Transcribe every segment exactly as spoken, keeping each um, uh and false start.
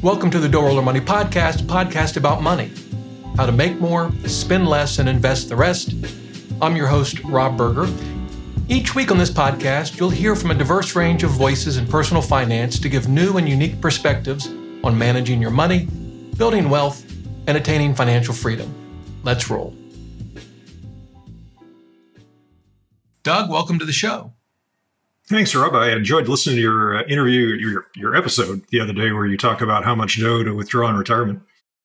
Welcome to the Dough Roller Money Podcast, a podcast about money, how to make more, spend less, and invest the rest. I'm your host, Rob Berger. Each week on this podcast, you'll hear from a diverse range of voices in personal finance to give new and unique perspectives on managing your money, building wealth, and attaining financial freedom. Let's roll. Doug, welcome to the show. Thanks, Rob. I enjoyed listening to your uh, interview, your your episode the other day where you talk about how much dough to withdraw in retirement.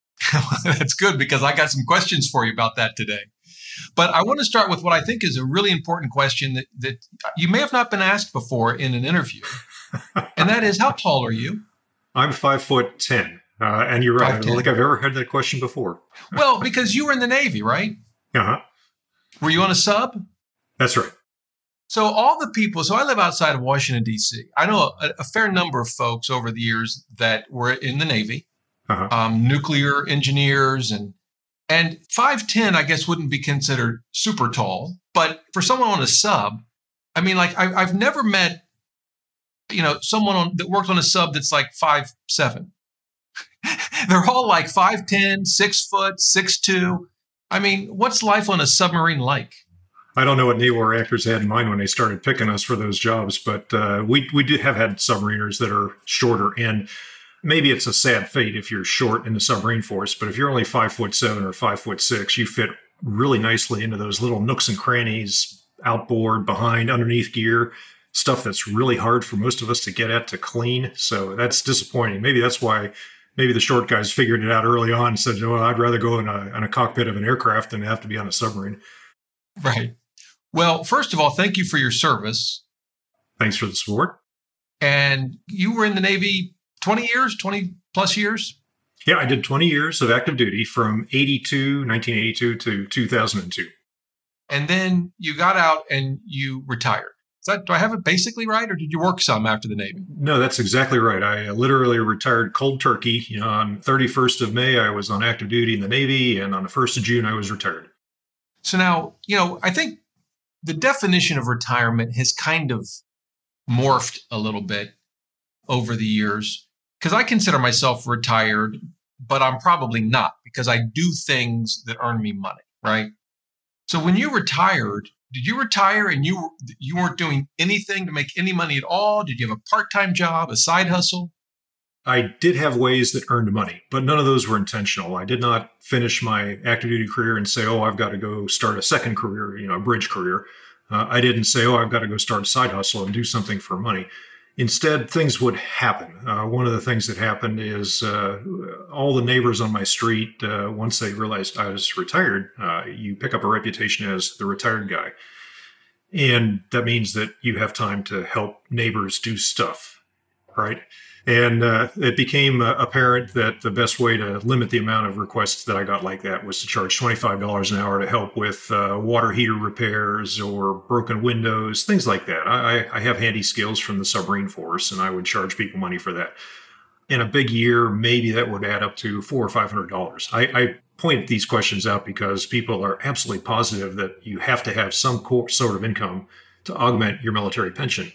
That's good because I got some questions for you about that today. But I want to start with what I think is a really important question that, that you may have not been asked before in an interview. And that is, how tall are you? I'm five foot ten. Uh, and you're right. five ten. I don't think I've ever heard that question before. Well, because you were in the Navy, right? Uh-huh. Were you on a sub? That's right. So all the people, so I live outside of Washington, D C. I know a, a fair number of folks over the years that were in the Navy, uh-huh. um, nuclear engineers, and and five ten, I guess, wouldn't be considered super tall. But for someone on a sub, I mean, like I, I've never met, you know, someone on, that worked on a sub that's like five seven. They're all like five ten, six foot, six two. I mean, what's life on a submarine like? I don't know what naval reactors had in mind when they started picking us for those jobs, but uh, we we do have had submariners that are shorter, and maybe it's a sad fate if you're short in the submarine force. But if you're only five foot seven or five foot six, you fit really nicely into those little nooks and crannies, outboard, behind, underneath gear, stuff that's really hard for most of us to get at to clean. So that's disappointing. Maybe that's why. Maybe the short guys figured it out early on and said, "No, I'd rather go in a, in a cockpit of an aircraft than have to be on a submarine." Right. Well, first of all, thank you for your service. Thanks for the support. And you were in the Navy twenty years, twenty plus years? Yeah, I did twenty years of active duty from eighty-two, nineteen eighty-two to two thousand two. And then you got out and you retired. Is that, do I have it basically right, or did you work some after the Navy? No, that's exactly right. I literally retired cold turkey. You know, on thirty-first of May, I was on active duty in the Navy, and on the first of June, I was retired. So now, you know, I think the definition of retirement has kind of morphed a little bit over the years, because I consider myself retired, but I'm probably not, because I do things that earn me money, right? So when you retired, did you retire and you you weren't doing anything to make any money at all? Did you have a part-time job, a side hustle? I did have ways that earned money, but none of those were intentional. I did not finish my active duty career and say, oh, I've got to go start a second career, you know, a bridge career. Uh, I didn't say, oh, I've got to go start a side hustle and do something for money. Instead, things would happen. Uh, one of the things that happened is uh, all the neighbors on my street, uh, once they realized I was retired, uh, you pick up a reputation as the retired guy. And that means that you have time to help neighbors do stuff, right? And uh, it became uh, apparent that the best way to limit the amount of requests that I got like that was to charge twenty-five dollars an hour to help with uh, water heater repairs or broken windows, things like that. I, I have handy skills from the submarine force, and I would charge people money for that. In a big year, maybe that would add up to four or five hundred dollars. I, I point these questions out because people are absolutely positive that you have to have some sort of income to augment your military pension.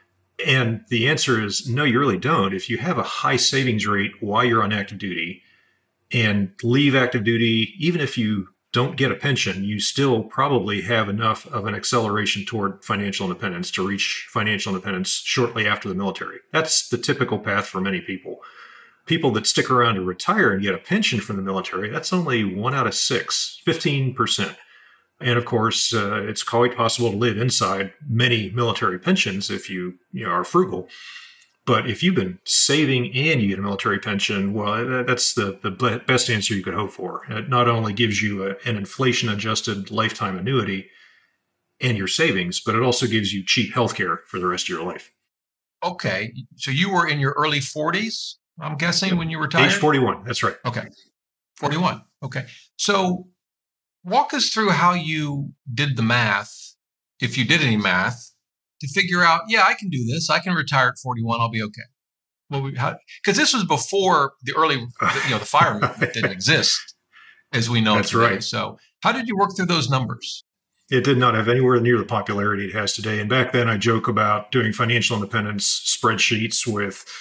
And the answer is no, you really don't. If you have a high savings rate while you're on active duty and leave active duty, even if you don't get a pension, you still probably have enough of an acceleration toward financial independence to reach financial independence shortly after the military. That's the typical path for many people. People that stick around to retire and get a pension from the military, that's only one out of six, fifteen percent. And of course, uh, it's quite possible to live inside many military pensions if you, you know, are frugal. But if you've been saving and you get a military pension, well, that's the, the best answer you could hope for. It not only gives you a, an inflation-adjusted lifetime annuity and your savings, but it also gives you cheap healthcare for the rest of your life. Okay. So you were in your early forties, I'm guessing, yep. When you retired? Age forty-one. That's right. Okay. forty-one. Okay. So walk us through how you did the math, if you did any math, to figure out, yeah, I can do this. I can retire at forty-one. I'll be okay. Well, because this was before the early, you know, the FIRE movement didn't exist as we know it today. Right. So how did you work through those numbers? It did not have anywhere near the popularity it has today. And back then I joke about doing financial independence spreadsheets with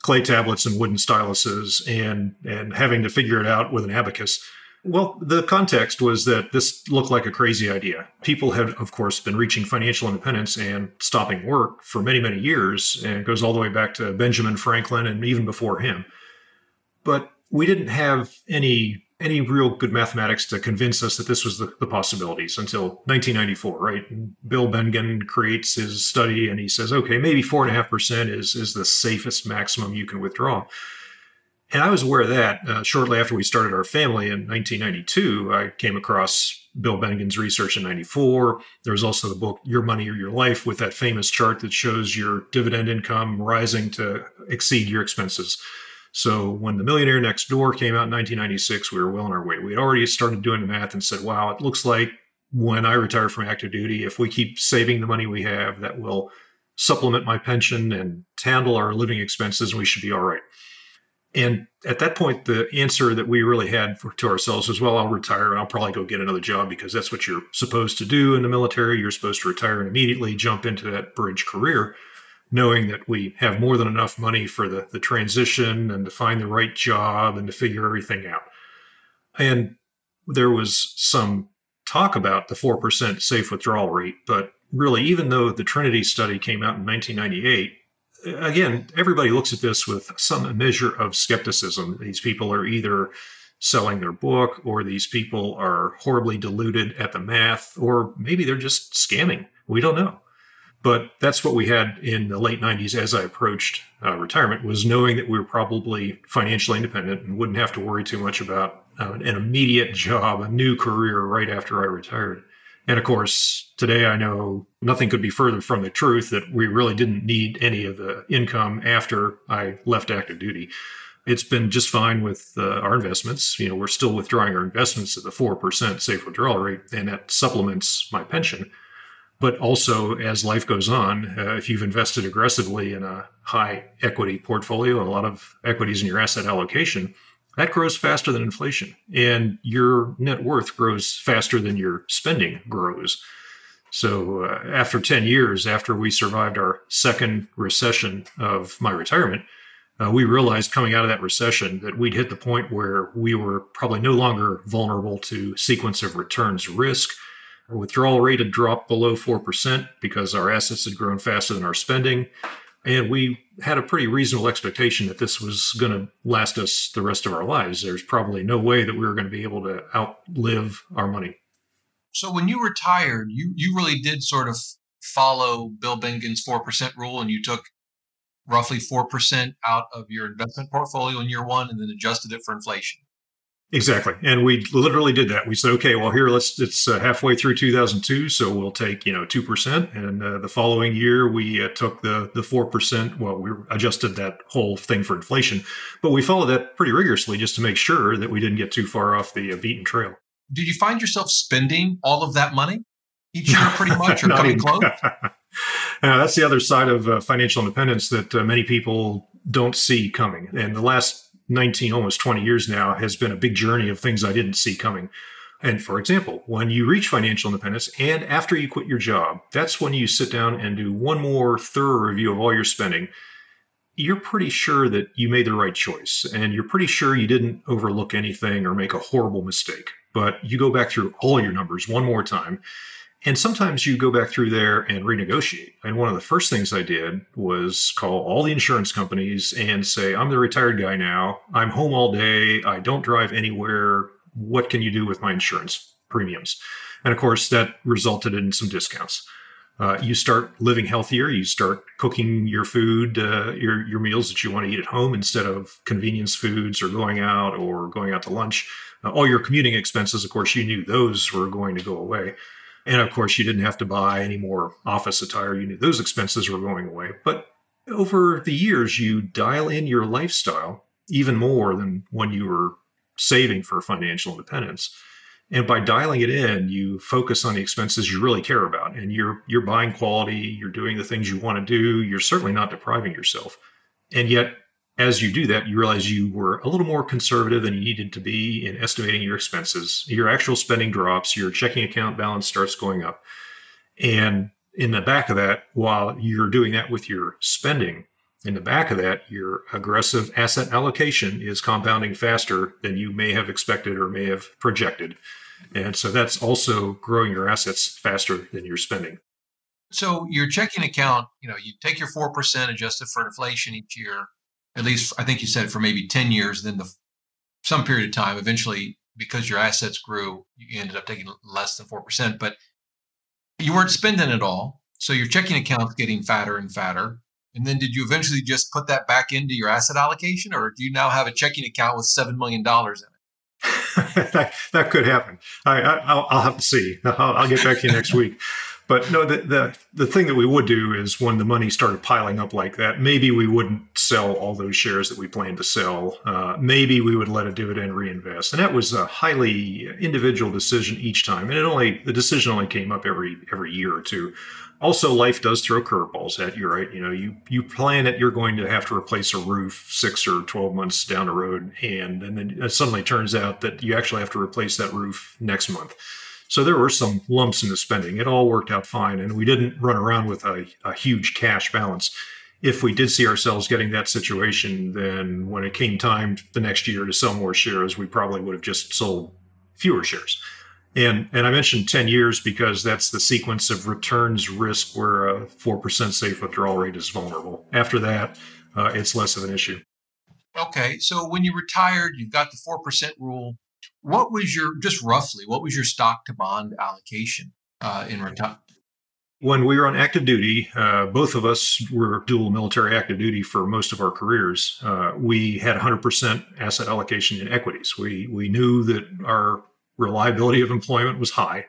clay tablets and wooden styluses and, and having to figure it out with an abacus. Well, the context was that this looked like a crazy idea. People had, of course, been reaching financial independence and stopping work for many, many years, and it goes all the way back to Benjamin Franklin and even before him. But we didn't have any any real good mathematics to convince us that this was the, the possibilities until nineteen ninety-four, right? And Bill Bengen creates his study and he says, okay, maybe four and a half percent is is the safest maximum you can withdraw. And I was aware of that uh, shortly after we started our family in nineteen ninety-two. I came across Bill Bengen's research in ninety-four. There was also the book Your Money or Your Life with that famous chart that shows your dividend income rising to exceed your expenses. So when The Millionaire Next Door came out in nineteen ninety-six, we were well on our way. We had already started doing the math and said, wow, it looks like when I retire from active duty, if we keep saving the money we have, that will supplement my pension and handle our living expenses, and we should be all right. And at that point, the answer that we really had for, to ourselves was, well, I'll retire and I'll probably go get another job because that's what you're supposed to do in the military. You're supposed to retire and immediately jump into that bridge career, knowing that we have more than enough money for the, the transition and to find the right job and to figure everything out. And there was some talk about the four percent safe withdrawal rate, but really, even though the Trinity study came out in nineteen ninety-eight, again, everybody looks at this with some measure of skepticism. These people are either selling their book, or these people are horribly deluded at the math, or maybe they're just scamming. We don't know. But that's what we had in the late nineties as I approached uh, retirement, was knowing that we were probably financially independent and wouldn't have to worry too much about uh, an immediate job, a new career right after I retired. And of course, today I know nothing could be further from the truth, that we really didn't need any of the income after I left active duty. It's been just fine with uh, our investments. You know, we're still withdrawing our investments at the four percent safe withdrawal rate, and that supplements my pension. But also, as life goes on, uh, if you've invested aggressively in a high equity portfolio, a lot of equities in your asset allocation, that grows faster than inflation. And your net worth grows faster than your spending grows. So uh, after ten years, after we survived our second recession of my retirement, uh, we realized coming out of that recession that we'd hit the point where we were probably no longer vulnerable to sequence of returns risk. Our withdrawal rate had dropped below four percent because our assets had grown faster than our spending. And we had a pretty reasonable expectation that this was going to last us the rest of our lives. There's probably no way that we were going to be able to outlive our money. So when you retired, you you really did sort of follow Bill Bengen's four percent rule, and you took roughly four percent out of your investment portfolio in year one and then adjusted it for inflation. Exactly. And we literally did that. We said, okay, well, here, let's, it's uh, halfway through two thousand two. So we'll take, you know, two percent. And uh, the following year, we uh, took the, the four percent. Well, we adjusted that whole thing for inflation, but we followed that pretty rigorously just to make sure that we didn't get too far off the uh, beaten trail. Did you find yourself spending all of that money each year pretty much, or coming close? uh, that's the other side of uh, financial independence that uh, many people don't see coming. And the last nineteen, almost twenty years now has been a big journey of things I didn't see coming. And for example, when you reach financial independence and after you quit your job, that's when you sit down and do one more thorough review of all your spending. You're pretty sure that you made the right choice, and you're pretty sure you didn't overlook anything or make a horrible mistake. But you go back through all your numbers one more time. And sometimes you go back through there and renegotiate. And one of the first things I did was call all the insurance companies and say, I'm the retired guy now. I'm home all day. I don't drive anywhere. What can you do with my insurance premiums? And of course, that resulted in some discounts. Uh, you start living healthier. You start cooking your food, uh, your, your meals that you want to eat at home instead of convenience foods or going out or going out to lunch. Uh, all your commuting expenses, of course, you knew those were going to go away. And of course, you didn't have to buy any more office attire. You knew those expenses were going away. But over the years, you dial in your lifestyle even more than when you were saving for financial independence. And by dialing it in, you focus on the expenses you really care about. And you're you're buying quality, you're doing the things you want to do, you're certainly not depriving yourself. And yet, as you do that, you realize you were a little more conservative than you needed to be in estimating your expenses. Your actual spending drops, your checking account balance starts going up. And in the back of that, while you're doing that with your spending, In the back of that, your aggressive asset allocation is compounding faster than you may have expected or may have projected. And so that's also growing your assets faster than you're spending. So your checking account, you know, you take your four percent adjusted for inflation each year, at least I think you said for maybe ten years, then the some period of time, eventually, because your assets grew, you ended up taking less than four percent, but you weren't spending it all. So your checking account's getting fatter and fatter. And then did you eventually just put that back into your asset allocation, or do you now have a checking account with seven million dollars in it? that, that could happen. I, I, I'll, I'll have to see. I'll, I'll get back to you next week. But no, the, the the thing that we would do is when the money started piling up like that, maybe we wouldn't sell all those shares that we planned to sell. Uh, maybe we would let a dividend reinvest. And that was a highly individual decision each time. And it only the decision only came up every every year or two. Also, life does throw curveballs at you, right? You know, you you plan that you're going to have to replace a roof six or twelve months down the road, and, and then it suddenly turns out that you actually have to replace that roof next month. So there were some lumps in the spending. It all worked out fine, and we didn't run around with a, a huge cash balance. If we did see ourselves getting that situation, then when it came time the next year to sell more shares, we probably would have just sold fewer shares. And and I mentioned ten years because that's the sequence of returns risk where a four percent safe withdrawal rate is vulnerable. After that, uh, it's less of an issue. Okay, so when you retired, you've got the four percent rule. What was your, just roughly, what was your stock to bond allocation uh, in retirement? When we were on active duty, uh, both of us were dual military active duty for most of our careers. Uh, we had one hundred percent asset allocation in equities. We we knew that our reliability of employment was high,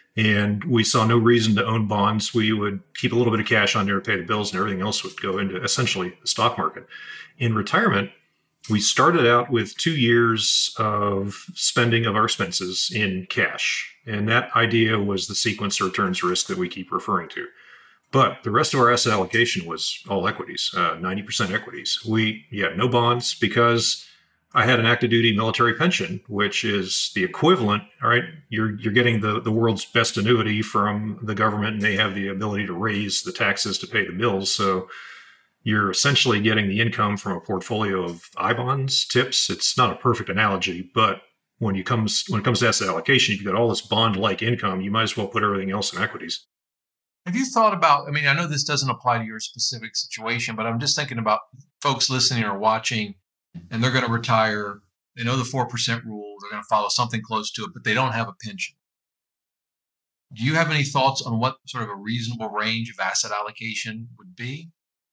and we saw no reason to own bonds. We would keep a little bit of cash on there to pay the bills, and everything else would go into essentially the stock market. In retirement, we started out with two years of spending of our expenses in cash. And that idea was the sequence of returns risk that we keep referring to. But the rest of our asset allocation was all equities, uh, ninety percent equities. We yeah, no bonds because I had an active duty military pension, which is the equivalent, all right? You're you're getting the, the world's best annuity from the government, and they have the ability to raise the taxes to pay the bills. So you're essentially getting the income from a portfolio of I bonds, tips. It's not a perfect analogy, but when you comes when it comes to asset allocation, if you've got all this bond-like income, you might as well put everything else in equities. Have you thought about, I mean, I know this doesn't apply to your specific situation, but I'm just thinking about folks listening or watching, and they're going to retire. They know the four percent rule. They're going to follow something close to it, but they don't have a pension. Do you have any thoughts on what sort of a reasonable range of asset allocation would be?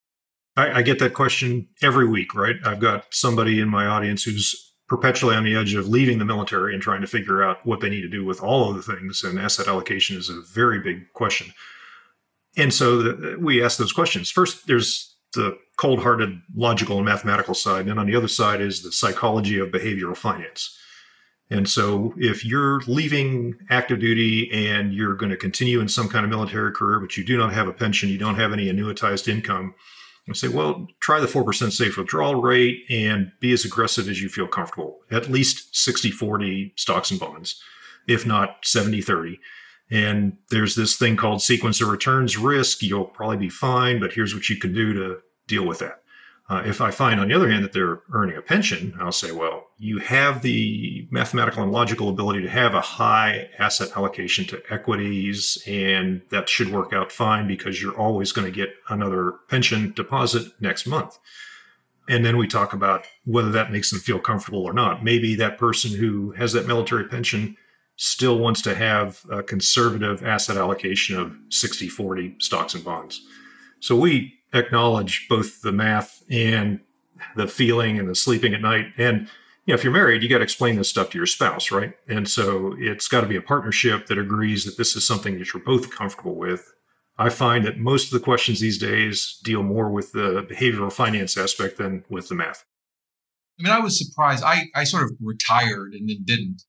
I, I get that question every week, right? I've got somebody in my audience who's perpetually on the edge of leaving the military and trying to figure out what they need to do with all of the things. And asset allocation is a very big question. And so the, we ask those questions. First, there's the cold-hearted logical and mathematical side. And on the other side is the psychology of behavioral finance. And so if you're leaving active duty and you're going to continue in some kind of military career, but you do not have a pension, you don't have any annuitized income, I say, well, try the four percent safe withdrawal rate and be as aggressive as you feel comfortable. At least sixty forty stocks and bonds, if not seventy thirty. And there's this thing called sequence of returns risk. You'll probably be fine, but here's what you can do to deal with that. Uh, if I find, on the other hand, that they're earning a pension, I'll say, well, you have the mathematical and logical ability to have a high asset allocation to equities, and that should work out fine because you're always going to get another pension deposit next month. And then we talk about whether that makes them feel comfortable or not. Maybe that person who has that military pension still wants to have a conservative asset allocation of sixty forty stocks and bonds. So we acknowledge both the math and the feeling and the sleeping at night. And you know, if you're married, you got to explain this stuff to your spouse, right? And so it's got to be a partnership that agrees that this is something that you're both comfortable with. I find that most of the questions these days deal more with the behavioral finance aspect than with the math. I mean, I was surprised. I, I sort of retired and then didn't,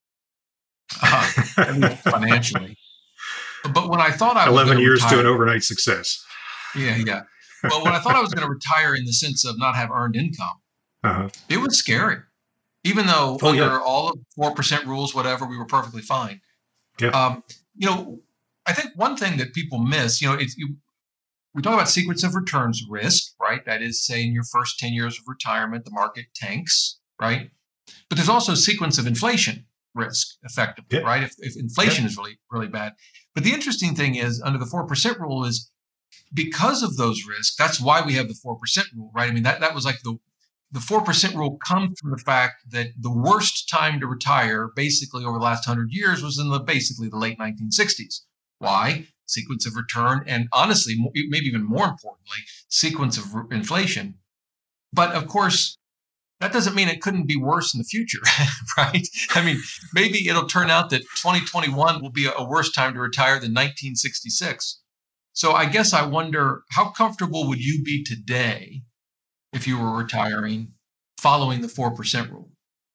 uh, I mean, financially. But when I thought I was eleven years retire, to an overnight success. Yeah, yeah. But when I thought I was going to retire in the sense of not have earned income, uh-huh. it was scary. Even though oh, under yeah. all of four percent rules, whatever, we were perfectly fine. Yeah. Um, you know, I think one thing that people miss, you know, it's, you, we talk about sequence of returns risk, right? That is, say, in your first ten years of retirement, the market tanks, right? But there's also sequence of inflation risk, effectively, yeah. right? If, if inflation yeah. is really, really bad. But the interesting thing is, under the four percent rule is, because of those risks, that's why we have the four percent rule, right? I mean, that, that was like the, the four percent rule comes from the fact that the worst time to retire, basically over the last one hundred years, was in the basically the late nineteen sixties. Why? Sequence of return, and honestly, maybe even more importantly, sequence of inflation. But of course, that doesn't mean it couldn't be worse in the future, right? I mean, maybe it'll turn out that twenty twenty-one will be a worse time to retire than nineteen sixty-six. So I guess I wonder, how comfortable would you be today if you were retiring following the four percent rule?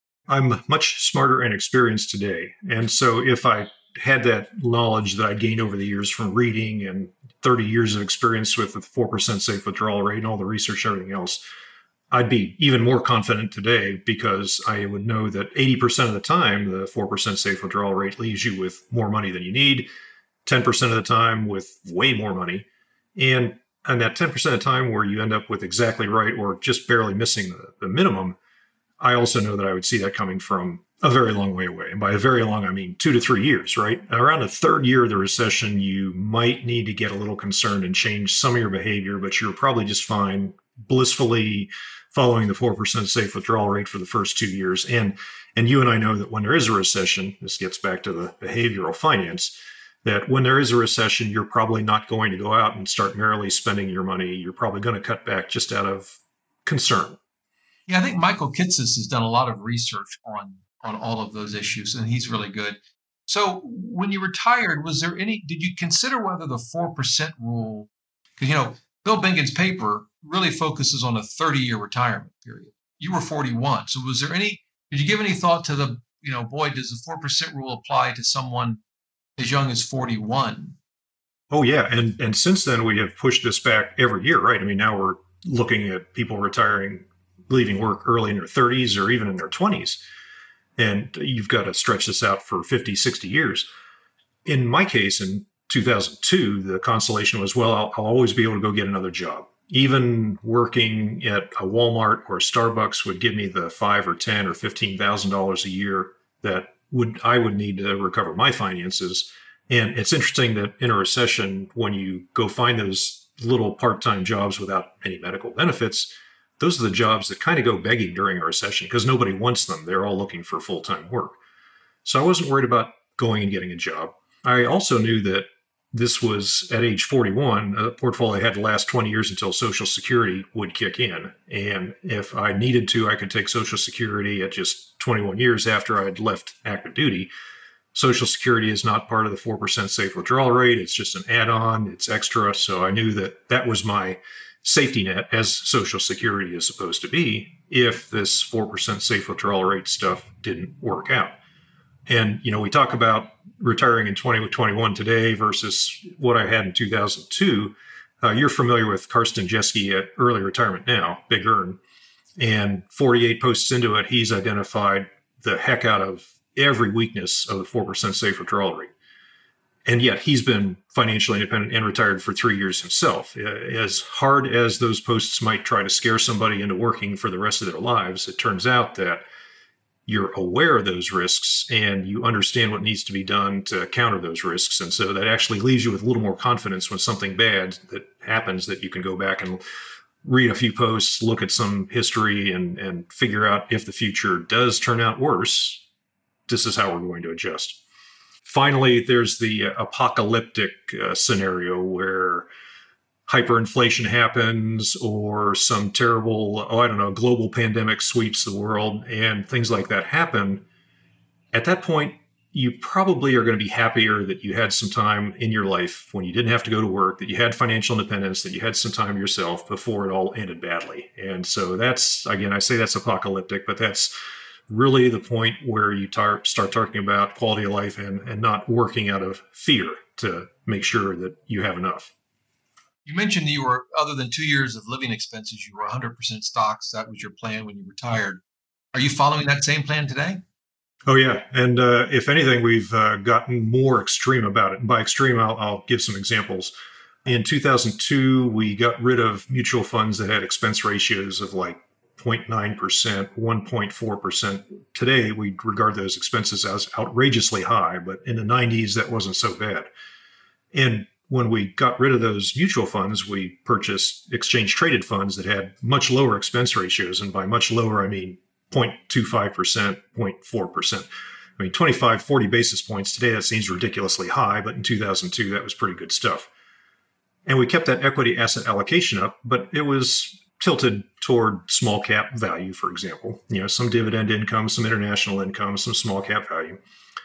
I'm much smarter and experienced today. And so if I had that knowledge that I gained over the years from reading and thirty years of experience with the four percent safe withdrawal rate and all the research, everything else, I'd be even more confident today, because I would know that eighty percent of the time, the four percent safe withdrawal rate leaves you with more money than you need, ten percent of the time with way more money. And, and that ten percent of the time where you end up with exactly right or just barely missing the, the minimum, I also know that I would see that coming from a very long way away. And by a very long, I mean two to three years, right? Around the third year of the recession, you might need to get a little concerned and change some of your behavior, but you're probably just fine, blissfully following the four percent safe withdrawal rate for the first two years. And, and you and I know that when there is a recession, this gets back to the behavioral finance, that when there is a recession, you're probably not going to go out and start merrily spending your money. You're probably going to cut back just out of concern. Yeah, I think Michael Kitces has done a lot of research on, on all of those issues, and he's really good. So when you retired, was there any, did you consider whether the four percent rule, because, you know, Bill Bengen's paper really focuses on a thirty-year retirement period. You were forty-one. So was there any, did you give any thought to the, you know, boy, does the four percent rule apply to someone as young as forty-one? Oh, yeah. And, and since then, we have pushed this back every year, right? I mean, now we're looking at people retiring, leaving work early in their thirties or even in their twenties. And you've got to stretch this out for fifty, sixty years. In my case, in two thousand two, the consolation was, well, I'll, I'll always be able to go get another job. Even working at a Walmart or a Starbucks would give me the five or ten or fifteen thousand dollars a year that would I would need to recover my finances. And it's interesting that in a recession, when you go find those little part-time jobs without any medical benefits, those are the jobs that kind of go begging during a recession because nobody wants them. They're all looking for full-time work. So I wasn't worried about going and getting a job. I also knew that this was at age forty-one, a portfolio had to last twenty years until Social Security would kick in. And if I needed to, I could take Social Security at just twenty-one years after I'd left active duty. Social Security is not part of the four percent safe withdrawal rate. It's just an add-on. It's extra. So I knew that that was my safety net, as Social Security is supposed to be, if this four percent safe withdrawal rate stuff didn't work out. And, you know, we talk about retiring in twenty twenty-one today versus what I had in two thousand two. Uh, you're familiar with Karsten Jeske at Early Retirement Now, Big Earn. And forty-eight posts into it, he's identified the heck out of every weakness of the four percent safe withdrawal rate. And yet he's been financially independent and retired for three years himself. As hard as those posts might try to scare somebody into working for the rest of their lives, it turns out that you're aware of those risks and you understand what needs to be done to counter those risks. And so that actually leaves you with a little more confidence when something bad that happens, that you can go back and read a few posts, look at some history, and, and figure out if the future does turn out worse, this is how we're going to adjust. Finally, there's the apocalyptic uh, scenario where hyperinflation happens or some terrible, oh, I don't know, global pandemic sweeps the world and things like that happen. At that point, you probably are going to be happier that you had some time in your life when you didn't have to go to work, that you had financial independence, that you had some time yourself before it all ended badly. And so that's, again, I say that's apocalyptic, but that's really the point where you tar- start talking about quality of life and, and not working out of fear to make sure that you have enough. You mentioned you were, other than two years of living expenses, you were one hundred percent stocks. That was your plan when you retired. Are you following that same plan today? Oh, yeah. And uh, if anything, we've uh, gotten more extreme about it. And by extreme, I'll, I'll give some examples. In two thousand two, we got rid of mutual funds that had expense ratios of like zero point nine percent, one point four percent. Today, we regard those expenses as outrageously high, but in the nineties, that wasn't so bad. And when we got rid of those mutual funds, we purchased exchange-traded funds that had much lower expense ratios. And by much lower, I mean zero point two five percent, zero point four percent. I mean, twenty-five, forty basis points today, that seems ridiculously high, but in two thousand two, that was pretty good stuff. And we kept that equity asset allocation up, but it was tilted toward small cap value, for example. You know, some dividend income, some international income, some small cap value.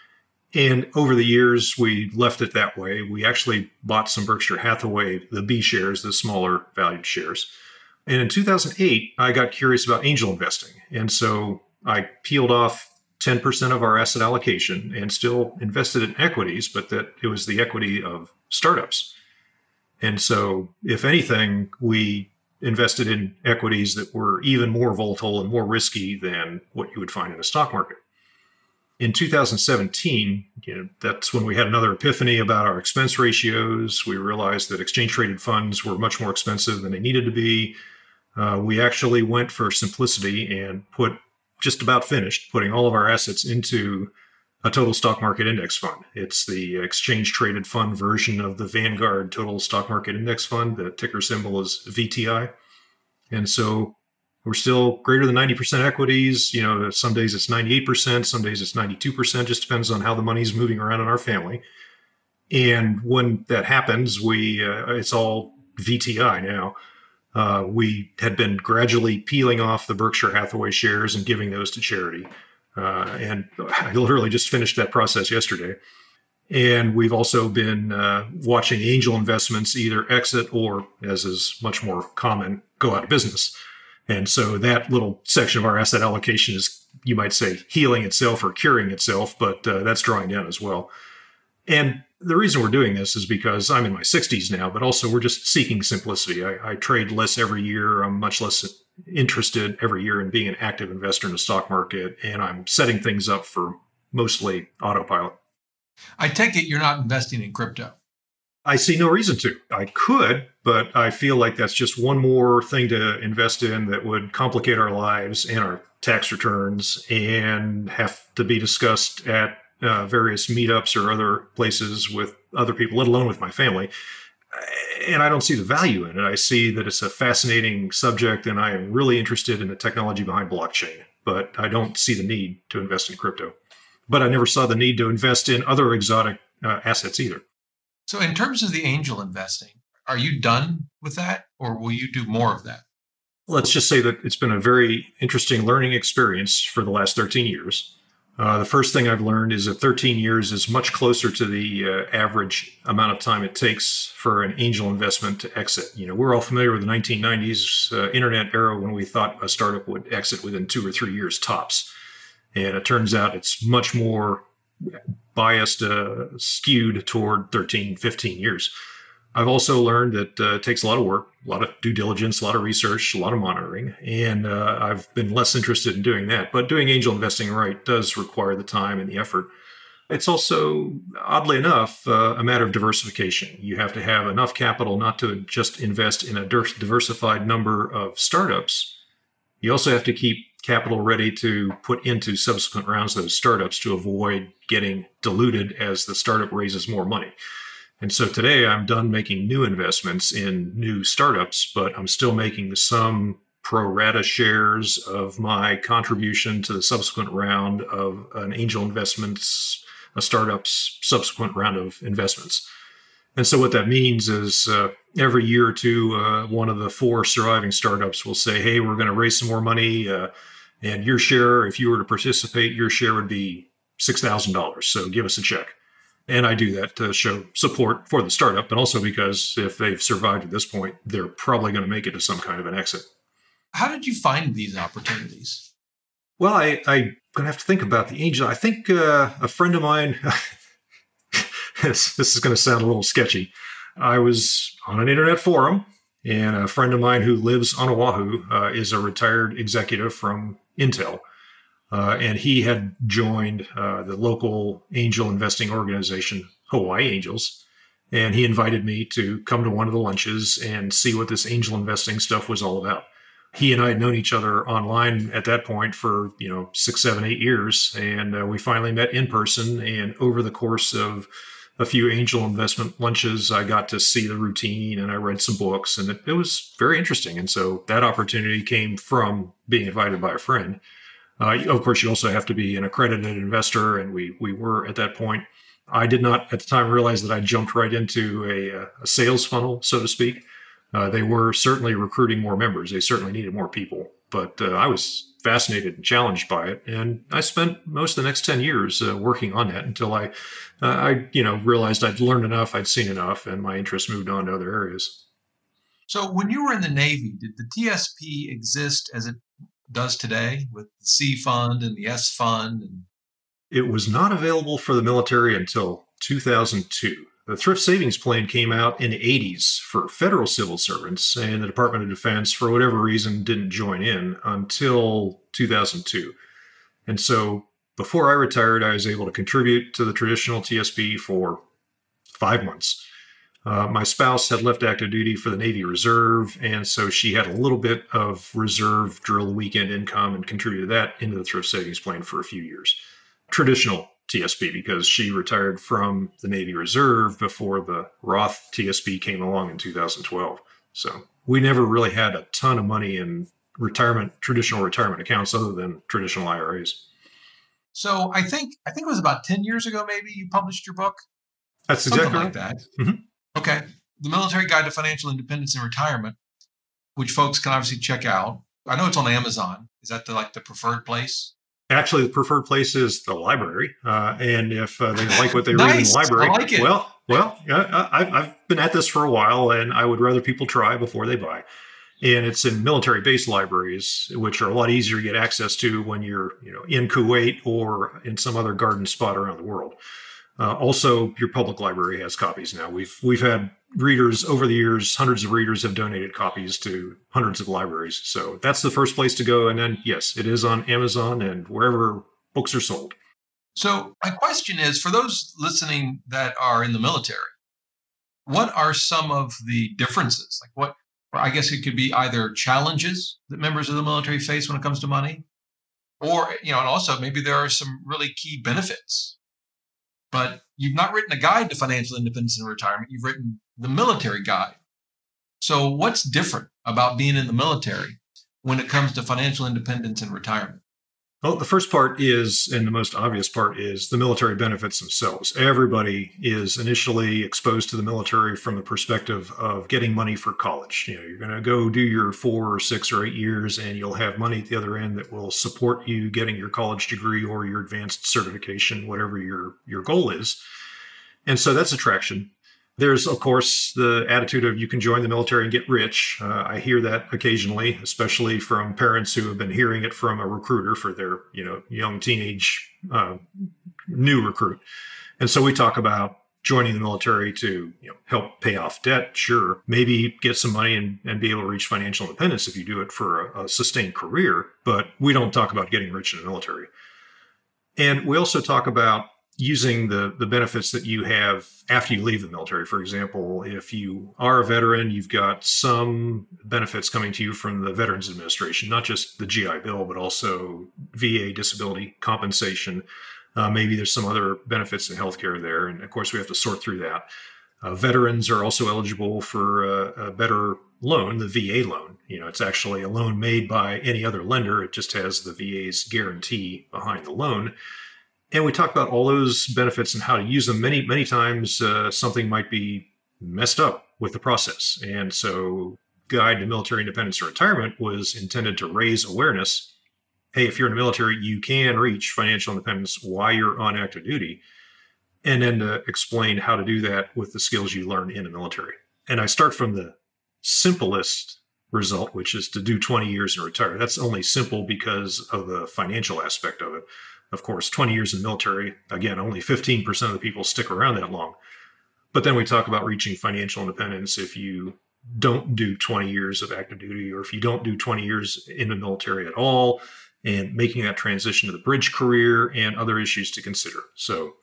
And over the years, we left it that way. We actually bought some Berkshire Hathaway, the B shares, the smaller valued shares. And in two thousand eight, I got curious about angel investing. And so I peeled off ten percent of our asset allocation and still invested in equities, but that it was the equity of startups. And so if anything, we invested in equities that were even more volatile and more risky than what you would find in a stock market. In two thousand seventeen, you know, that's when we had another epiphany about our expense ratios. We realized that exchange-traded funds were much more expensive than they needed to be. Uh, we actually went for simplicity and put just about finished putting all of our assets into a total stock market index fund. It's the exchange-traded fund version of the Vanguard Total Stock Market Index Fund. The ticker symbol is V T I. And so we're still greater than ninety percent equities. You know, some days it's ninety-eight percent, some days it's ninety-two percent, just depends on how the money's moving around in our family. And when that happens, we uh, it's all V T I now. Uh, we had been gradually peeling off the Berkshire Hathaway shares and giving those to charity. Uh, and I literally just finished that process yesterday. And we've also been uh, watching angel investments either exit or, as is much more common, go out of business. And so that little section of our asset allocation is, you might say, healing itself or curing itself, but uh, that's drawing down as well. And the reason we're doing this is because I'm in my sixties now, but also we're just seeking simplicity. I, I trade less every year. I'm much less interested every year in being an active investor in the stock market, and I'm setting things up for mostly autopilot. I take it you're not investing in crypto. I see no reason to. I could, but I feel like that's just one more thing to invest in that would complicate our lives and our tax returns and have to be discussed at uh, various meetups or other places with other people, let alone with my family. And I don't see the value in it. I see that it's a fascinating subject, and I am really interested in the technology behind blockchain, but I don't see the need to invest in crypto. But I never saw the need to invest in other exotic uh, assets either. So in terms of the angel investing, are you done with that, or will you do more of that? Let's just say that it's been a very interesting learning experience for the last thirteen years. Uh, the first thing I've learned is that thirteen years is much closer to the uh, average amount of time it takes for an angel investment to exit. You know, we're all familiar with the nineteen nineties uh, internet era when we thought a startup would exit within two or three years tops. And it turns out it's much more biased, uh, skewed toward thirteen, fifteen years. I've also learned that uh, it takes a lot of work, a lot of due diligence, a lot of research, a lot of monitoring, and uh, I've been less interested in doing that. But doing angel investing right does require the time and the effort. It's also, oddly enough, uh, a matter of diversification. You have to have enough capital not to just invest in a diversified number of startups. You also have to keep capital ready to put into subsequent rounds of those startups to avoid getting diluted as the startup raises more money. And so today I'm done making new investments in new startups, but I'm still making some pro rata shares of my contribution to the subsequent round of an angel investments, a startup's subsequent round of investments. And so what that means is uh, every year or two, uh, one of the four surviving startups will say, hey, we're going to raise some more money. Uh, and your share, if you were to participate, your share would be six thousand dollars. So give us a check. And I do that to show support for the startup, but also because if they've survived at this point, they're probably going to make it to some kind of an exit. How did you find these opportunities? Well, I, I'm going to have to think about the angel. I think uh, a friend of mine, this, this is going to sound a little sketchy. I was on an internet forum, and a friend of mine who lives on Oahu uh, is a retired executive from Intel. Uh, and he had joined uh, the local angel investing organization, Hawaii Angels. And he invited me to come to one of the lunches and see what this angel investing stuff was all about. He and I had known each other online at that point for, you know, six, seven, eight years. And uh, we finally met in person. And over the course of a few angel investment lunches, I got to see the routine and I read some books, and it, it was very interesting. And so that opportunity came from being invited by a friend. Uh, of course, you also have to be an accredited investor, and we we were at that point. I did not at the time realize that I jumped right into a, a sales funnel, so to speak. Uh, they were certainly recruiting more members. They certainly needed more people, but uh, I was fascinated and challenged by it. And I spent most of the next ten years uh, working on that until I, uh, I, you know, realized I'd learned enough, I'd seen enough, and my interest moved on to other areas. So when you were in the Navy, did the T S P exist as it does today with the C Fund and the S Fund? And... It was not available for the military until two thousand two. The Thrift Savings Plan came out in the eighties for federal civil servants, and the Department of Defense, for whatever reason, didn't join in until two thousand two. And so before I retired, I was able to contribute to the traditional T S P for five months. Uh, my spouse had left active duty for the Navy Reserve, and so she had a little bit of reserve drill weekend income and contributed that into the Thrift Savings Plan for a few years. Traditional T S P, because she retired from the Navy Reserve before the Roth T S P came along in two thousand twelve. So we never really had a ton of money in retirement, traditional retirement accounts other than traditional I R As. So I think I think it was about ten years ago, maybe, you published your book. That's Something exactly like right. that. Mm-hmm. Okay. The Military Guide to Financial Independence and Retirement, which folks can obviously check out. I know it's on Amazon. Is that the, like the preferred place? Actually, the preferred place is the library. Uh, and if uh, they like what they Nice. read in the library, I like it. well, well, I, I've, I've been at this for a while, and I would rather people try before they buy. And it's in military-based libraries, which are a lot easier to get access to when you're, you know, in Kuwait or in some other garden spot around the world. Uh, also, your public library has copies now. We've we've had readers over the years. Hundreds of readers have donated copies to hundreds of libraries. So that's the first place to go. And then, yes, it is on Amazon and wherever books are sold. So my question is, for those listening that are in the military, what are some of the differences? Like what, I guess it could be either challenges that members of the military face when it comes to money, or, you know, and also maybe there are some really key benefits. But you've not written a guide to financial independence and retirement. You've written the military guide. So what's different about being in the military when it comes to financial independence and retirement? Well, the first part is, and the most obvious part is, the military benefits themselves. Everybody is initially exposed to the military from the perspective of getting money for college. You know, you're going to go do your four or six or eight years, and you'll have money at the other end that will support you getting your college degree or your advanced certification, whatever your, your goal is. And so that's attraction. There's, of course, the attitude of you can join the military and get rich. Uh, I hear that occasionally, especially from parents who have been hearing it from a recruiter for their, you know, young teenage uh, new recruit. And so we talk about joining the military to, you know, help pay off debt. Sure, maybe get some money and, and be able to reach financial independence if you do it for a, a sustained career. But we don't talk about getting rich in the military. And we also talk about using the, the benefits that you have after you leave the military. For example, if you are a veteran, you've got some benefits coming to you from the Veterans Administration, not just the G I Bill, but also V A disability compensation. Uh, maybe there's some other benefits in healthcare there. And of course, we have to sort through that. Uh, veterans are also eligible for a, a better loan, the V A loan. You know, it's actually a loan made by any other lender. It just has the V A's guarantee behind the loan. And we talk about all those benefits and how to use them. Many, many times uh, something might be messed up with the process. And so Guide to Military Independence and Retirement was intended to raise awareness. Hey, if you're in the military, you can reach financial independence while you're on active duty. And then to explain how to do that with the skills you learn in the military. And I start from the simplest result, which is to do twenty years and retire. That's only simple because of the financial aspect of it. Of course, twenty years in the military, again, only fifteen percent of the people stick around that long. But then we talk about reaching financial independence if you don't do twenty years of active duty, or if you don't do twenty years in the military at all, and making that transition to the bridge career and other issues to consider. So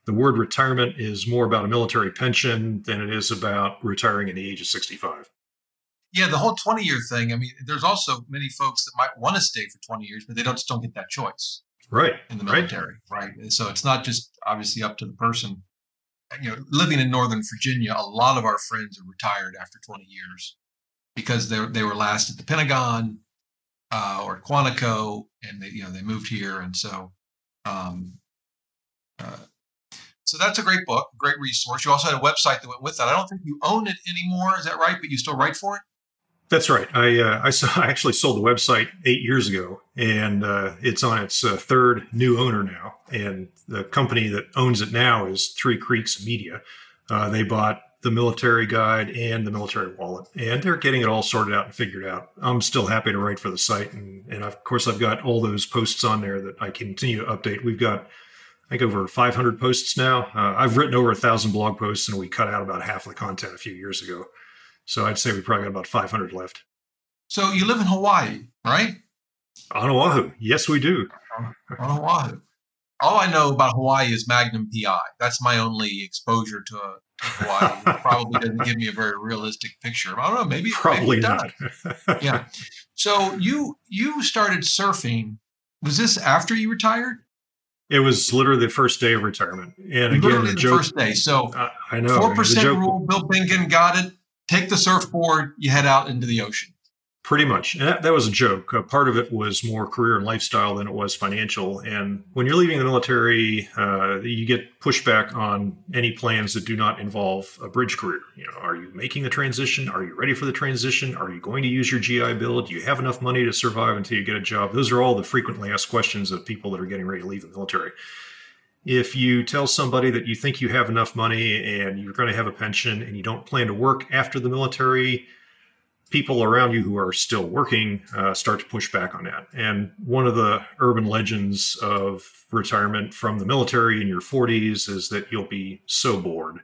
the word retirement is more about a military pension than it is about retiring at the age of sixty-five. Yeah, the whole twenty-year thing. I mean, there's also many folks that might want to stay for twenty years, but they don't just don't get that choice Right. in the Right. military, right? And so it's not just obviously up to the person. You know, living in Northern Virginia, a lot of our friends are retired after twenty years because they they were last at the Pentagon uh, or Quantico, and they you know they moved here, and so um, uh, so that's a great book, great resource. You also had a website that went with that. I don't think you own it anymore. Is that right? But you still write for it? That's right. I uh, I, saw, I actually sold the website eight years ago, and uh, it's on its uh, third new owner now. And the company that owns it now is Three Creeks Media. Uh, they bought the military guide and the military wallet, and they're getting it all sorted out and figured out. I'm still happy to write for the site, and and of course I've got all those posts on there that I continue to update. We've got I think over five hundred posts now. Uh, I've written over a thousand blog posts, and we cut out about half of the content a few years ago. So I'd say we probably got about five hundred left. So you live in Hawaii, right? On Oahu. Yes, we do. On Oahu. All I know about Hawaii is Magnum P I. That's my only exposure to, uh, to Hawaii. It probably doesn't give me a very realistic picture. I don't know. Maybe probably maybe it not. does. Yeah. So you you started surfing. Was this after you retired? It was literally the first day of retirement. And again, literally the, the joke, first day. So uh, I know four percent joke, rule. Bill Bingham got it. Take the surfboard. You head out into the ocean. Pretty much. And that, that was a joke. Uh, part of it was more career and lifestyle than it was financial. And when you're leaving the military, uh, you get pushback on any plans that do not involve a bridge career. You know, are you making the transition? Are you ready for the transition? Are you going to use your G I Bill? Do you have enough money to survive until you get a job? Those are all the frequently asked questions of people that are getting ready to leave the military. If you tell somebody that you think you have enough money and you're going to have a pension and you don't plan to work after the military, people around you who are still working uh, start to push back on that. And one of the urban legends of retirement from the military in your forties is that you'll be so bored.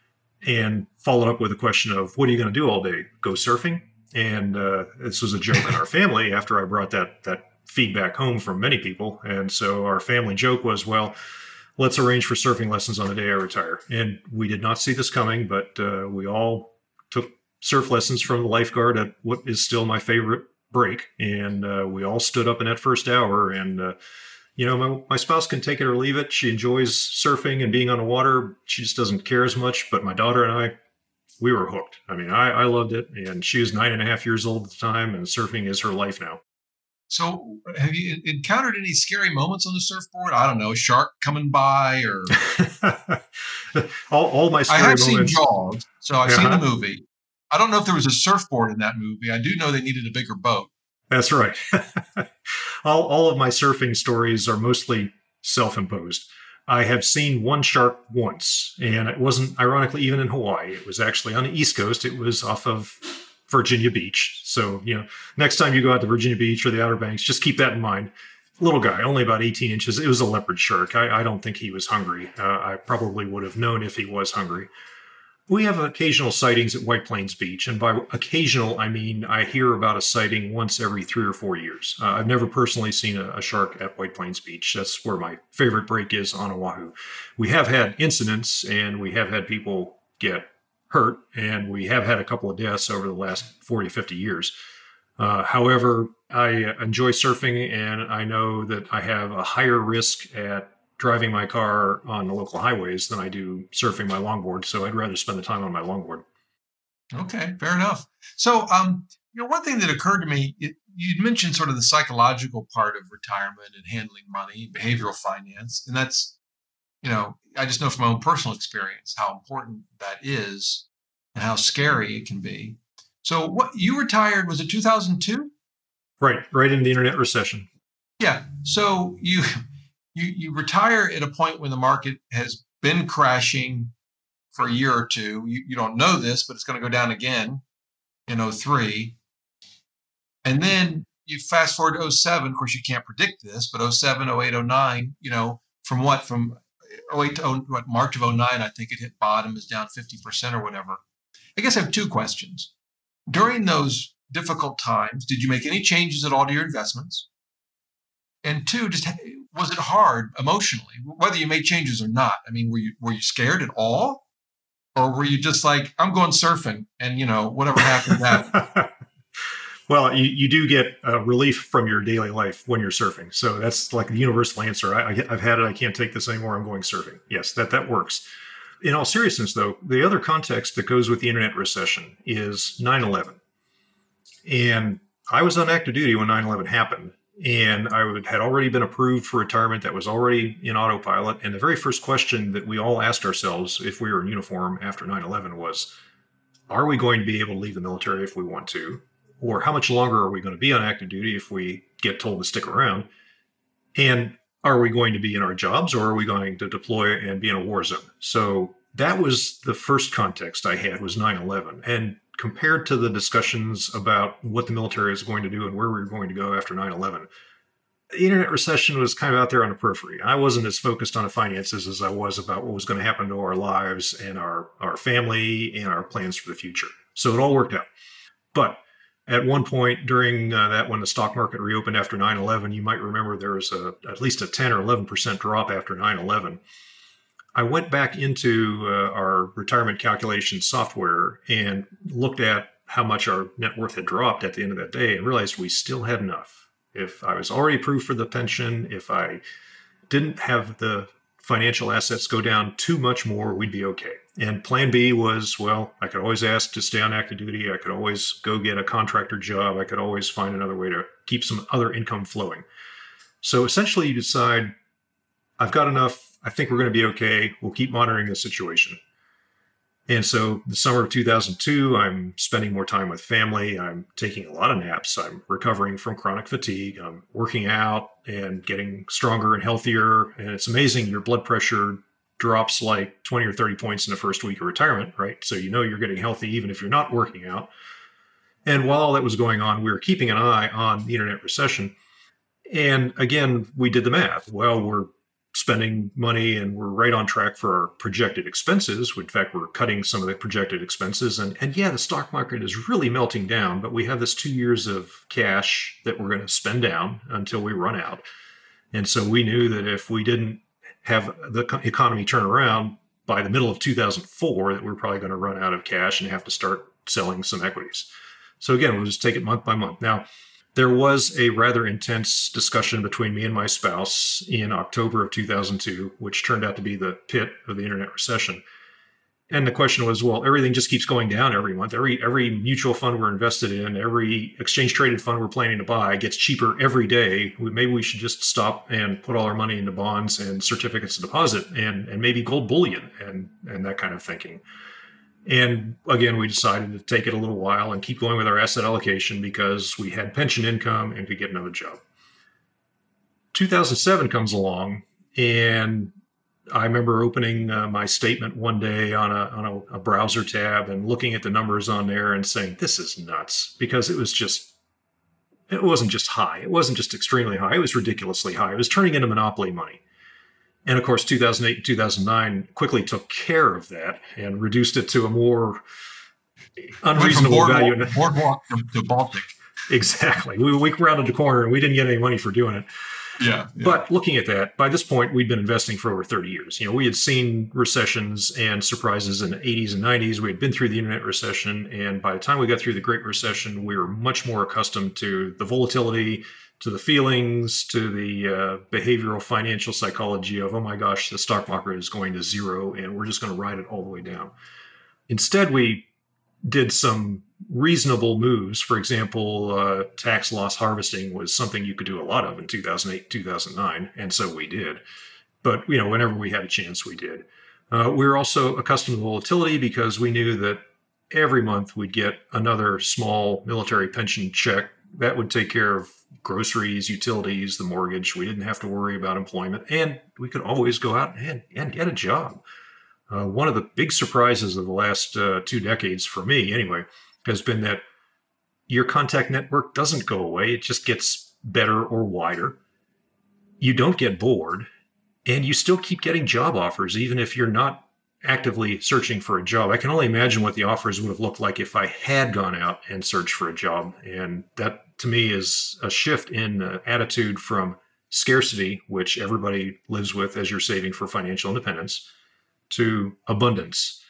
And followed up with a question of, what are you going to do all day? Go surfing? And uh, this was a joke in our family after I brought that that feedback home from many people. And so our family joke was, well, let's arrange for surfing lessons on the day I retire. And we did not see this coming, but uh, we all took surf lessons from the lifeguard at what is still my favorite break. And uh, we all stood up in that first hour. And, uh, you know, my, my spouse can take it or leave it. She enjoys surfing and being on the water. She just doesn't care as much. But my daughter and I, we were hooked. I mean, I, I loved it. And she was nine and a half years old at the time, and surfing is her life now. So have you encountered any scary moments on the surfboard? I don't know, a shark coming by or... all, all my scary I have moments. seen Jaws, so I've uh-huh. seen the movie. I don't know if there was a surfboard in that movie. I do know they needed a bigger boat. That's right. all, all of my surfing stories are mostly self-imposed. I have seen one shark once, and it wasn't, ironically, even in Hawaii. It was actually on the East Coast. It was off of Virginia Beach. So, you know, next time you go out to Virginia Beach or the Outer Banks, just keep that in mind. Little guy, only about eighteen inches. It was a leopard shark. I, I don't think he was hungry. Uh, I probably would have known if he was hungry. We have occasional sightings at White Plains Beach. And by occasional, I mean I hear about a sighting once every three or four years. Uh, I've never personally seen a, a shark at White Plains Beach. That's where my favorite break is, on Oahu. We have had incidents, and we have had people get hurt, and we have had a couple of deaths over the last forty, fifty years. Uh, however, I enjoy surfing, and I know that I have a higher risk at driving my car on the local highways than I do surfing my longboard. So I'd rather spend the time on my longboard. Okay, fair enough. So, um, you know, one thing that occurred to me, it, you'd mentioned sort of the psychological part of retirement and handling money, behavioral finance, and that's, you know, I just know from my own personal experience how important that is and how scary it can be. So what you retired, was it two thousand two? Right, right in the internet recession. Yeah. So you you you retire at a point when the market has been crashing for a year or two. You you don't know this, but it's going to go down again in oh three. And then you fast forward to oh seven. Of course, you can't predict this, but oh seven, oh eight, oh nine, you know, from what? From oh eight to oh, what, March of oh nine, I think it hit bottom, is down fifty percent or whatever. I guess I have two questions. During those difficult times, did you make any changes at all to your investments? And two, just was it hard emotionally, whether you made changes or not? I mean, were you were you scared at all? Or were you just like, I'm going surfing and, you know, whatever happened that? Well, you, you do get uh, relief from your daily life when you're surfing. So that's like the universal answer. I, I, I've had it. I can't take this anymore. I'm going surfing. Yes, that, that works. In all seriousness, though, the other context that goes with the internet recession is nine eleven. And I was on active duty when nine eleven happened. And I would, had already been approved for retirement. That was already in autopilot. And the very first question that we all asked ourselves if we were in uniform after nine eleven was, are we going to be able to leave the military if we want to? Or how much longer are we going to be on active duty if we get told to stick around? And are we going to be in our jobs, or are we going to deploy and be in a war zone? So that was the first context I had, was nine eleven. And compared to the discussions about what the military is going to do and where we were going to go after nine eleven, the internet recession was kind of out there on the periphery. I wasn't as focused on the finances as I was about what was going to happen to our lives and our, our family and our plans for the future. So it all worked out. But at one point during uh, that, when the stock market reopened after nine eleven, you might remember there was a, at least a ten or eleven percent drop after nine eleven. I went back into uh, our retirement calculation software and looked at how much our net worth had dropped at the end of that day and realized we still had enough. If I was already approved for the pension, if I didn't have the financial assets go down too much more, we'd be okay. And plan B was, well, I could always ask to stay on active duty. I could always go get a contractor job. I could always find another way to keep some other income flowing. So essentially you decide, I've got enough. I think we're going to be okay. We'll keep monitoring the situation. And so the summer of two thousand two, I'm spending more time with family. I'm taking a lot of naps. I'm recovering from chronic fatigue. I'm working out and getting stronger and healthier. And it's amazing. Your blood pressure drops like twenty or thirty points in the first week of retirement, right? So you know you're getting healthy even if you're not working out. And while all that was going on, we were keeping an eye on the internet recession. And again, we did the math. Well, we're spending money and we're right on track for our projected expenses. In fact, we're cutting some of the projected expenses. And, and yeah, the stock market is really melting down, but we have this two years of cash that we're going to spend down until we run out. And so we knew that if we didn't have the economy turn around by the middle of two thousand four, that we're probably going to run out of cash and have to start selling some equities. So again, we'll just take it month by month. Now, there was a rather intense discussion between me and my spouse in October of two thousand two, which turned out to be the pit of the internet recession. And the question was, well, everything just keeps going down every month. Every every mutual fund we're invested in, every exchange traded fund we're planning to buy gets cheaper every day. Maybe we should just stop and put all our money into bonds and certificates of deposit and, and maybe gold bullion and, and that kind of thinking. And again, we decided to take it a little while and keep going with our asset allocation because we had pension income and could get another job. two thousand seven comes along, and I remember opening uh, my statement one day on a on a, a browser tab and looking at the numbers on there and saying, this is nuts, because it was just, it wasn't just high. It wasn't just extremely high. It was ridiculously high. It was turning into monopoly money. And of course, two thousand eight and two thousand nine quickly took care of that and reduced it to a more unreasonable value. Boardwalk to Baltic. Exactly. We, we rounded the corner and we didn't get any money for doing it. Yeah, yeah. But looking at that, by this point, we'd been investing for over thirty years. You know, we had seen recessions and surprises in the eighties and nineties. We had been through the internet recession. And by the time we got through the Great Recession, we were much more accustomed to the volatility, to the feelings, to the uh, behavioral financial psychology of, oh my gosh, the stock market is going to zero and we're just going to ride it all the way down. Instead, we did some reasonable moves. For example, uh, tax loss harvesting was something you could do a lot of in two thousand eight, two thousand nine, and so we did. But, you know, whenever we had a chance, we did. Uh, we were also accustomed to volatility because we knew that every month we'd get another small military pension check that would take care of groceries, utilities, the mortgage. We didn't have to worry about employment, and we could always go out and, and get a job. Uh, one of the big surprises of the last uh, two decades, for me anyway, has been that your contact network doesn't go away. It just gets better or wider. You don't get bored, and you still keep getting job offers, even if you're not actively searching for a job. I can only imagine what the offers would have looked like if I had gone out and searched for a job. And that, to me, is a shift in uh, attitude from scarcity, which everybody lives with as you're saving for financial independence, to abundance.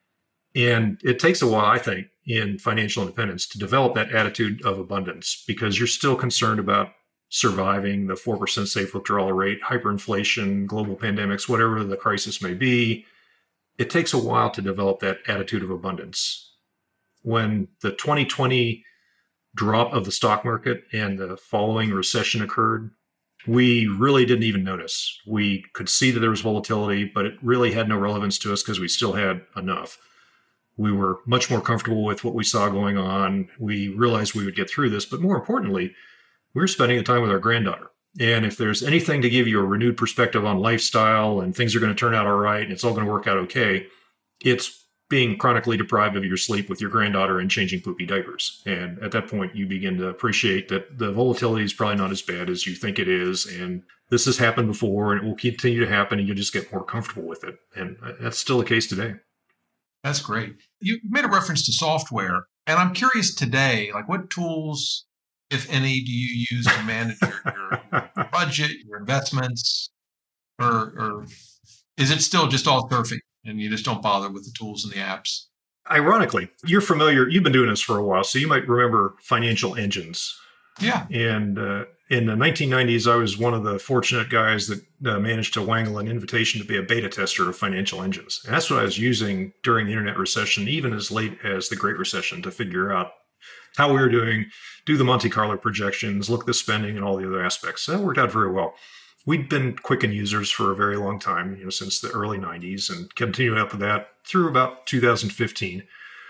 And it takes a while, I think, in financial independence to develop that attitude of abundance because you're still concerned about surviving the four percent safe withdrawal rate, hyperinflation, global pandemics, whatever the crisis may be. It takes a while to develop that attitude of abundance. When the twenty twenty drop of the stock market and the following recession occurred, we really didn't even notice. We could see that there was volatility, but it really had no relevance to us because we still had enough. We were much more comfortable with what we saw going on. We realized we would get through this, but more importantly, we were spending the time with our granddaughter. And if there's anything to give you a renewed perspective on lifestyle and things are going to turn out all right and it's all going to work out okay, it's being chronically deprived of your sleep with your granddaughter and changing poopy diapers. And at that point, you begin to appreciate that the volatility is probably not as bad as you think it is. And this has happened before and it will continue to happen and you'll just get more comfortable with it. And that's still the case today. That's great. You made a reference to software, and I'm curious today, like what tools, if any, do you use to manage your, your budget, your investments, or, or is it still just all surfing and you just don't bother with the tools and the apps? Ironically, you're familiar, you've been doing this for a while, so you might remember Financial Engines. Yeah. And uh, in the nineteen nineties, I was one of the fortunate guys that uh, managed to wangle an invitation to be a beta tester of Financial Engines. And that's what I was using during the internet recession, even as late as the Great Recession, to figure out how we were doing, do the Monte Carlo projections, look at the spending and all the other aspects. So that worked out very well. We'd been Quicken users for a very long time, you know, since the early nineties, and continued up with that through about two thousand fifteen.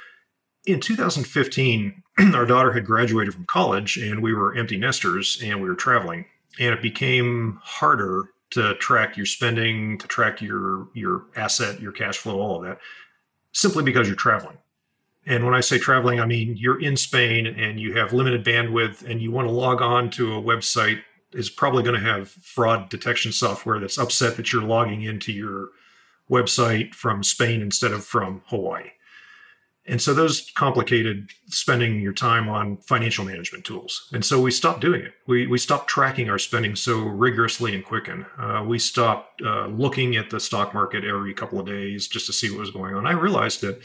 In two thousand fifteen, our daughter had graduated from college and we were empty nesters and we were traveling. And it became harder to track your spending, to track your, your asset, your cash flow, all of that, simply because you're traveling. And when I say traveling, I mean you're in Spain and you have limited bandwidth and you want to log on to a website is probably going to have fraud detection software that's upset that you're logging into your website from Spain instead of from Hawaii. And so those complicated spending your time on financial management tools. And so we stopped doing it. We we stopped tracking our spending so rigorously in Quicken. Uh, we stopped uh, looking at the stock market every couple of days just to see what was going on. I realized that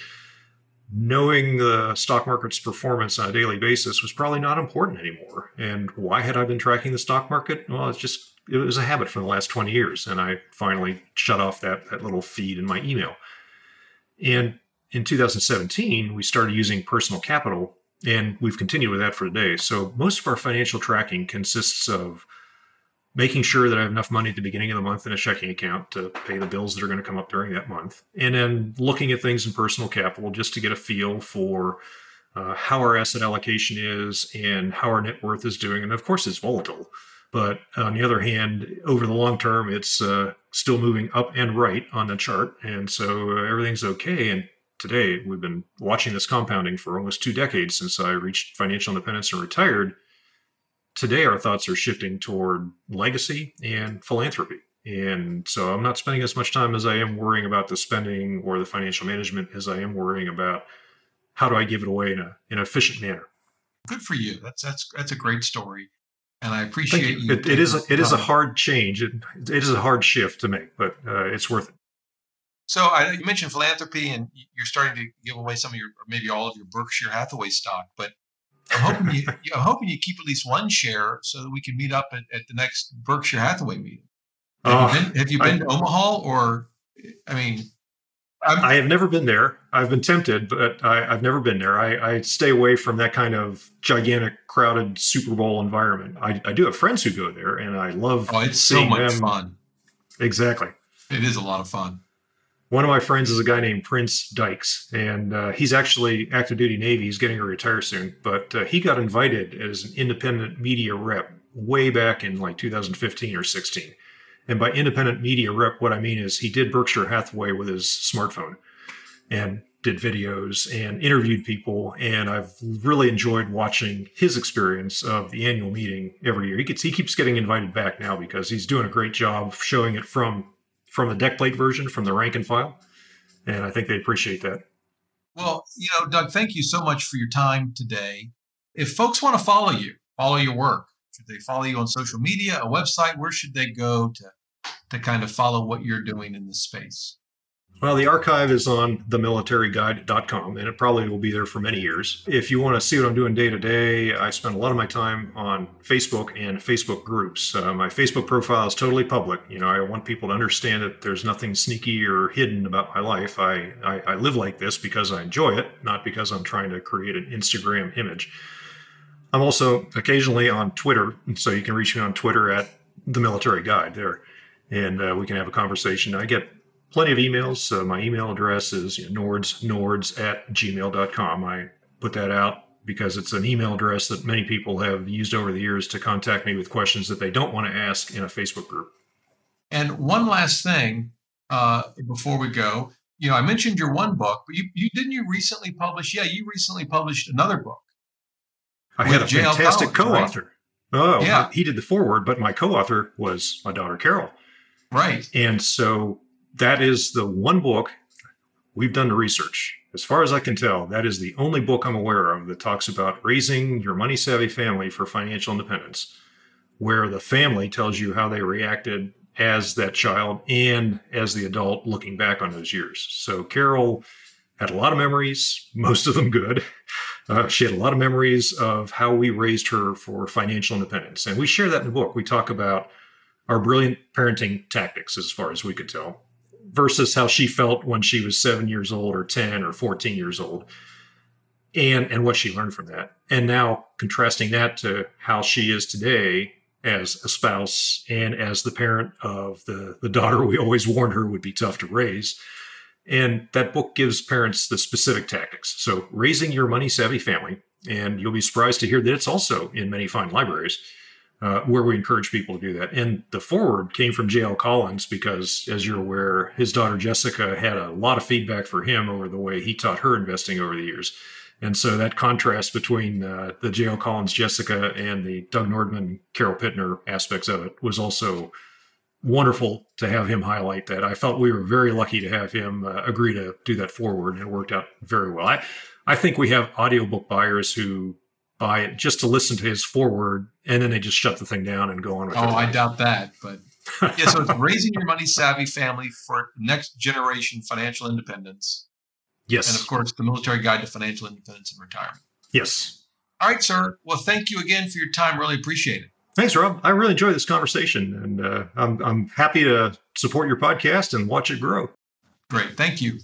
knowing the stock market's performance on a daily basis was probably not important anymore. And why had I been tracking the stock market? Well, it's just, it was a habit for the last twenty years. And I finally shut off that, that little feed in my email. And in two thousand seventeen, we started using Personal Capital, and we've continued with that for today. So most of our financial tracking consists of making sure that I have enough money at the beginning of the month in a checking account to pay the bills that are going to come up during that month. And then looking at things in Personal Capital just to get a feel for uh, how our asset allocation is and how our net worth is doing. And of course, it's volatile. But on the other hand, over the long term, it's uh, still moving up and right on the chart. And so uh, everything's okay. And today, we've been watching this compounding for almost two decades since I reached financial independence and retired. Today, our thoughts are shifting toward legacy and philanthropy. And so I'm not spending as much time as I am worrying about the spending or the financial management as I am worrying about how do I give it away in, a, in an efficient manner. Good for you. That's that's that's a great story. And I appreciate you. you it, it is a, it is a hard change. It, it is a hard shift to make, but uh, it's worth it. So I, you mentioned philanthropy, and you're starting to give away some of your, or maybe all of your Berkshire Hathaway stock. But I'm hoping you, I'm hoping you keep at least one share so that we can meet up at, at the next Berkshire Hathaway meeting. Have uh, you been, have you been I, to Omaha, or I mean, I'm, I have never been there. I've been tempted, but I, I've never been there. I, I stay away from that kind of gigantic, crowded Super Bowl environment. I, I do have friends who go there, and I love. Oh, it's so much them. fun. Exactly, it is a lot of fun. One of my friends is a guy named Prince Dykes, and uh, he's actually active duty Navy. He's getting to retire soon, but uh, he got invited as an independent media rep way back in like two thousand fifteen or sixteen. And by independent media rep, what I mean is he did Berkshire Hathaway with his smartphone and did videos and interviewed people. And I've really enjoyed watching his experience of the annual meeting every year. He gets, he keeps getting invited back now because he's doing a great job showing it from from the deck plate version, from the rank and file. And I think they appreciate that. Well, you know, Doug, thank you so much for your time today. If folks want to follow you, follow your work, Should they follow you on social media, a website? Where should they go to, to kind of follow what you're doing in this space? Well, the archive is on the military guide dot com, and it probably will be there for many years. If you want to see what I'm doing day to day, I spend a lot of my time on Facebook and Facebook groups. Uh, my Facebook profile is totally public. You know, I want people to understand that there's nothing sneaky or hidden about my life. I, I, I live like this because I enjoy it, not because I'm trying to create an Instagram image. I'm also occasionally on Twitter, so you can reach me on Twitter at the Military Guide there, and uh, we can have a conversation. I get plenty of emails. Uh, my email address is you know, nords, nords at gmail dot com. I put that out because it's an email address that many people have used over the years to contact me with questions that they don't want to ask in a Facebook group. And one last thing uh, before we go, you know, I mentioned your one book, but you, you didn't you recently publish? Yeah, you recently published another book. I had a fantastic co-author. Right? Oh, yeah. He did the foreword, but my co-author was my daughter, Carol. Right. And so that is the one book we've done the research. As far as I can tell, that is the only book I'm aware of that talks about raising your money-savvy family for financial independence, where the family tells you how they reacted as that child and as the adult looking back on those years. So Carol had a lot of memories, most of them good. Uh, she had a lot of memories of how we raised her for financial independence. And we share that in the book. We talk about our brilliant parenting tactics, as far as we could tell, versus how she felt when she was seven years old or ten or fourteen years old, and, and what she learned from that. And now contrasting that to how she is today as a spouse and as the parent of the, the daughter we always warned her would be tough to raise. And that book gives parents the specific tactics. So raising your money-savvy family, and you'll be surprised to hear that it's also in many fine libraries, Uh, where we encourage people to do that. And the foreword came from J L Collins because, as you're aware, his daughter Jessica had a lot of feedback for him over the way he taught her investing over the years. And so that contrast between uh, the J L Collins Jessica and the Doug Nordman, Carol Pittner aspects of it was also wonderful to have him highlight that. I felt we were very lucky to have him uh, agree to do that foreword, and it worked out very well. I, I think we have audiobook buyers who buy it just to listen to his foreword, and then they just shut the thing down and go on with oh, their I life. doubt that. But yeah, so it's raising your money savvy family for next generation financial independence. Yes. And of course, the Military Guide to Financial Independence and Retirement. Yes. All right, sir. Well, thank you again for your time. Really appreciate it. Thanks, Rob. I really enjoyed this conversation, and uh, I'm, I'm happy to support your podcast and watch it grow. Great. Thank you.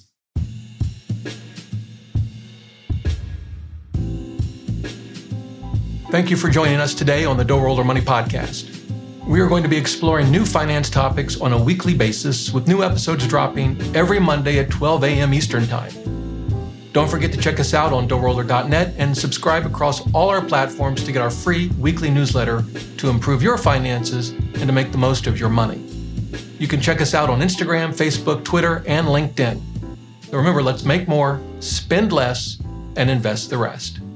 Thank you for joining us today on the Door Older Money Podcast. We are going to be exploring new finance topics on a weekly basis, with new episodes dropping every Monday at twelve a.m. Eastern Time. Don't forget to check us out on door older dot net and subscribe across all our platforms to get our free weekly newsletter to improve your finances and to make the most of your money. You can check us out on Instagram, Facebook, Twitter, and LinkedIn. Remember, let's make more, spend less, and invest the rest.